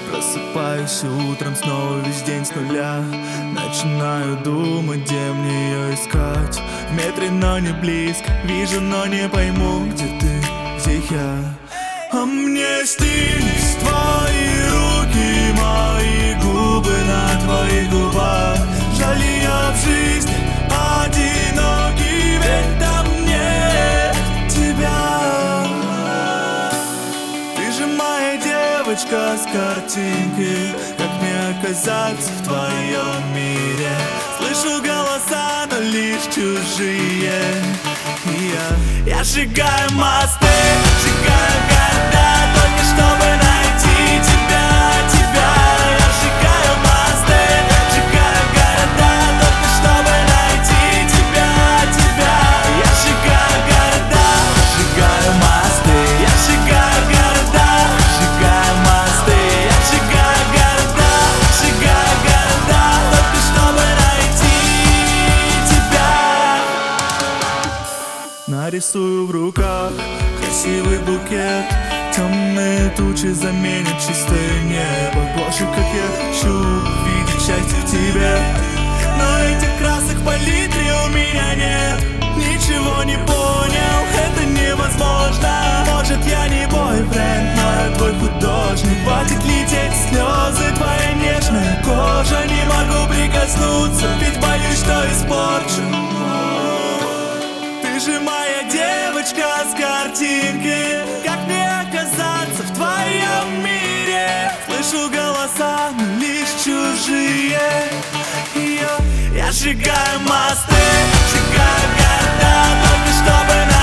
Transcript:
Просыпаюсь утром, снова весь день с нуля. Начинаю думать, где мне ее искать. В метре, но не близко, вижу, но не пойму, где ты, где я. А мне снились твои руки, мои губы на твоих губах. Жаль, я в жизни одинокий, ведь там нет тебя. Ты же моя девочка с картинки, как мне оказаться в твоем мире? Слышу голоса, но лишь чужие. И я сжигаю мосты, сжигаю города, только чтобы найти тебя, тебя. Я сжигаю мосты, сжигаю города, только чтобы найти тебя, тебя. Я сжигаю города, сжигаю мосты. Я сжигаю города, сжигаю мосты. Я сжигаю города, сжигаю города, только чтобы найти тебя. Нарисую в руках красивый букет, темные тучи заменят чистое небо. Боже, как я хочу видеть счастье в тебе, но этих красок в палитре у меня нет. Ничего не понял, это невозможно. Может, я не бойфренд, но я твой художник. Хватит лететь слезы, твоя нежная кожа. Не могу прикоснуться, ведь боюсь, что испорчу. Ты же моя девочка с картинки, как мне оказаться в твоем мире? Слышу голоса, но лишь чужие. Я сжигаю мосты, сжигаю города, только чтобы